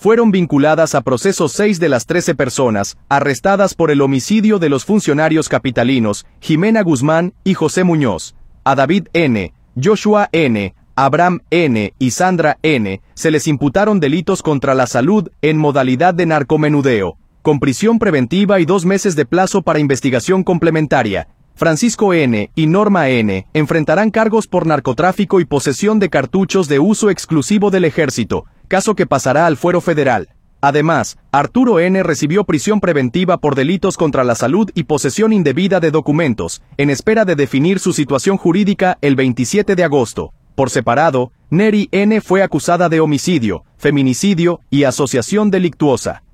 fueron vinculadas a procesos 6 de las 13 personas arrestadas por el homicidio de los funcionarios capitalinos Jimena Guzmán y José Muñoz. A David N., Joshua N., Abraham N. y Sandra N. se les imputaron delitos contra la salud en modalidad de narcomenudeo, con prisión preventiva y 2 meses de plazo para investigación complementaria. Francisco N. y Norma N. enfrentarán cargos por narcotráfico y posesión de cartuchos de uso exclusivo del ejército, caso que pasará al fuero federal. Además, Arturo N. recibió prisión preventiva por delitos contra la salud y posesión indebida de documentos, en espera de definir su situación jurídica el 27 de agosto. Por separado, Neri N. fue acusada de homicidio, feminicidio y asociación delictuosa.